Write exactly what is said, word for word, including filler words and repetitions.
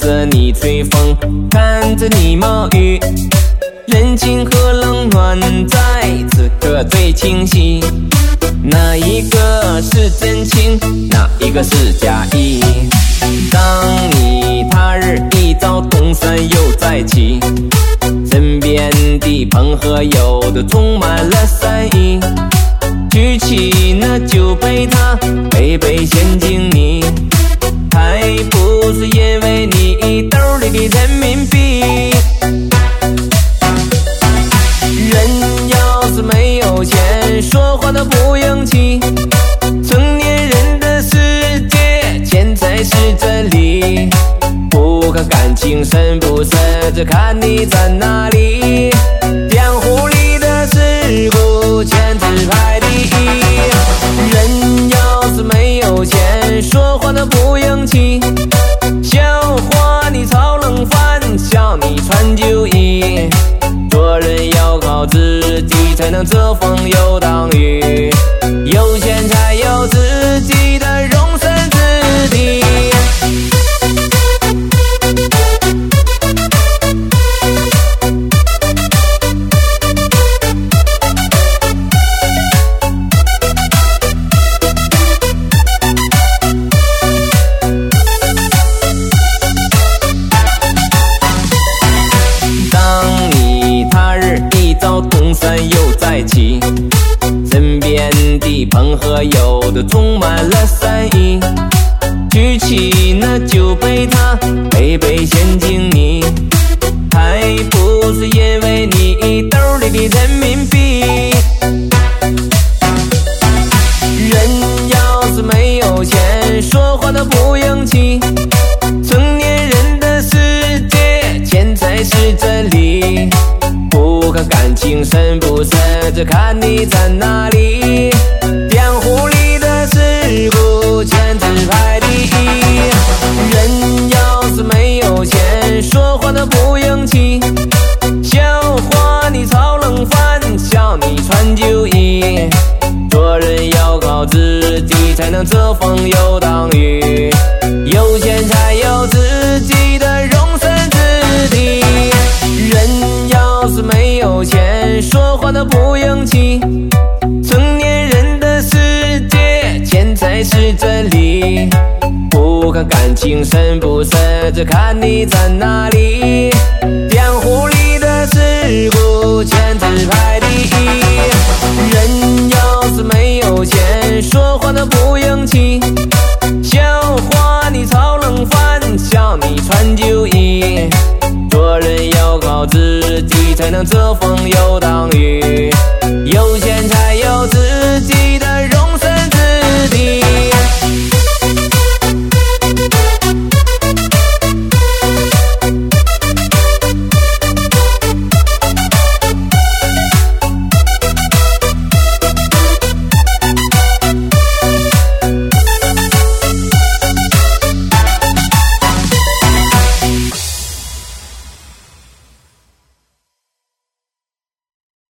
着你吹风，看着你冒雨，人情和冷暖在此刻最清晰。哪一个是真情，哪一个是假意？当你他日一遭东山又再起，身边的朋和友都充满了善意，举起那酒杯，他杯杯献敬你，还不是因为你兜里的人民币。人要是没有钱，说话都不硬气，成年人的世界，钱才是真理。不看感情深不深，只看你在哪里。江湖里的事故，钱只排第一。人要是没有钱，说话都不硬气，笑话你炒冷饭，笑你穿旧衣。做人要靠自己，才能遮风又挡雨，有钱才有自己的容身之地。东山又再起，身边的朋和友都充满了善意，举起那酒杯，他杯杯献敬你，还不是因为你兜里的人民币。人要是没有钱，说话都不硬气，成年人的世界，钱才是真理。不看感情深不深，只看你在哪里。江湖里的事故，钱只排第一。人要是没有钱，说话都不硬气，笑话你炒冷饭，笑你穿旧衣。做人要靠自己，才能遮风又挡雨，有钱才有自己的容身之地。人要是没有钱，说话都不硬气，成年人的世界，钱才是真理。不看感情深不深，只看你在哪里。江湖里的事故，钱只排第一。人要是没有钱，说话都不硬气，笑话你炒冷饭，笑你穿旧衣。做人要靠自己，才能遮风又挡雨，